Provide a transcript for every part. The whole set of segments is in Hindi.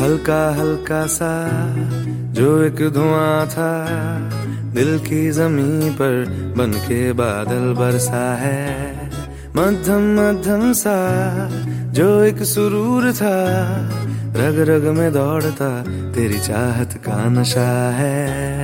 हल्का हल्का सा जो एक धुआं था, दिल की जमीन पर बन के बादल बरसा है। मध्यम मध्यम सा जो एक सुरूर था, रग रग में दौड़ता तेरी चाहत का नशा है।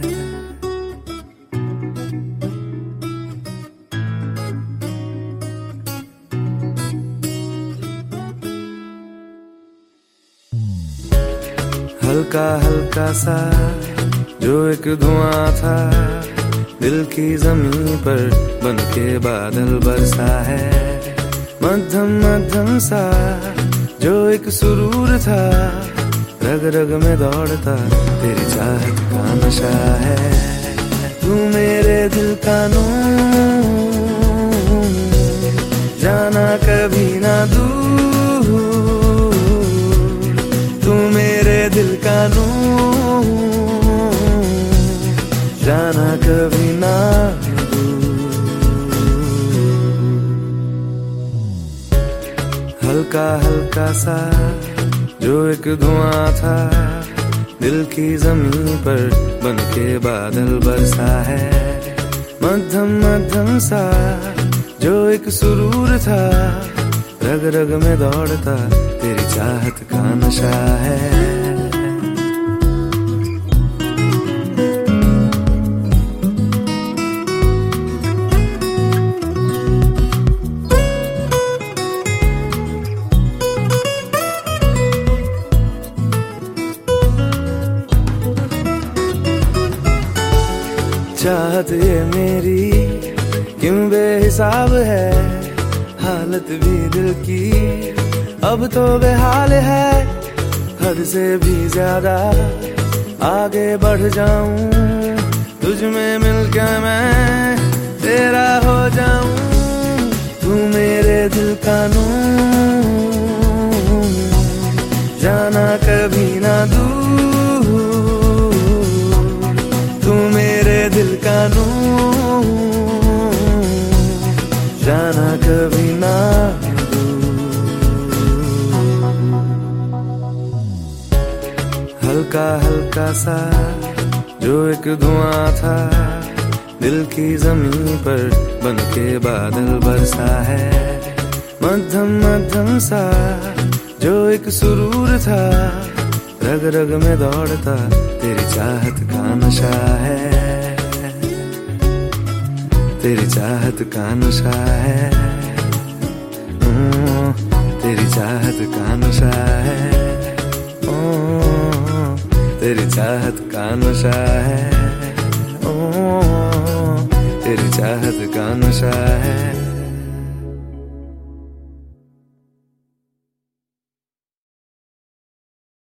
हल्का हल्का सा जो एक धुआं था, दिल की जमीन पर बन के बादल बरसा है। मध्यम मध्यम सा जो एक सुरूर था, रग रग में दौड़ता तेरी चाहत का नशा है। तू मेरे दिल का नूर, जाना कभी ना दूर। तू मेरे दिल का नूर, जाना कभी ना दूर। हल्का हल्का सा जो एक धुआं था, दिल की जमीन पर बन के बादल बरसा है। मध्यम मध्यम सा जो एक सुरूर था, रग रग में दौड़ता तेरी चाहत का नशा है। चाहत ये मेरी क्यों बेहिसाब है, हालत भी दिल की अब तो बेहाल है। हद से भी ज्यादा आगे बढ़ जाऊं, तुझ में मिलकर मैं तेरा हो जाऊं। तू मेरे दिल का नूर, जाना कभी ना दूर। तू मेरे दिल का नूर, जाना कभी ना दूर। हल्का हल्का सा जो एक धुआं था, दिल की जमीन पर बन के बादल बरसा है। मध्यम मध्यम सा जो एक सुरूर था, रग रग में दौड़ता तेरी चाहत का नशा है। तेरी चाहत का नशा है, तेरी चाहत का नशा है, तेरी चाहत का नशा है, तेरी चाहत का नशा है।